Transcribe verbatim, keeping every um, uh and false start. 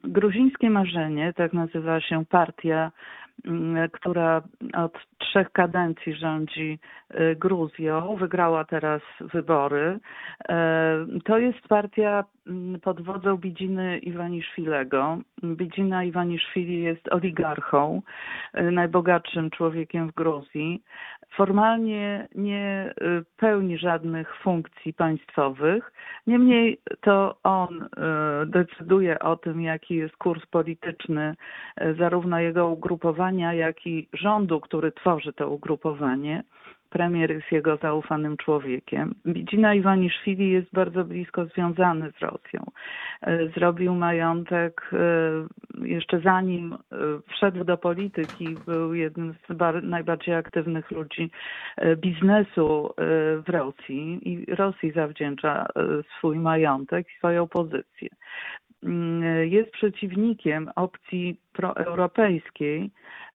Gruzińskie Marzenie, tak nazywa się partia, która od trzech kadencji rządzi Gruzją, wygrała teraz wybory. To jest partia pod wodzą Bidziny Iwaniszwilego. Bidzina Iwaniszwili jest oligarchą, najbogatszym człowiekiem w Gruzji. Formalnie nie pełni żadnych funkcji państwowych, niemniej to on decyduje o tym, jaki jest kurs polityczny zarówno jego ugrupowania, jak i rządu, który tworzy to ugrupowanie. Premier jest jego zaufanym człowiekiem. Bidzina Iwaniszwili jest bardzo blisko związany z Rosją. Zrobił majątek jeszcze zanim wszedł do polityki, był jednym z najbardziej aktywnych ludzi biznesu w Rosji i Rosji zawdzięcza swój majątek i swoją pozycję. Jest przeciwnikiem opcji proeuropejskiej,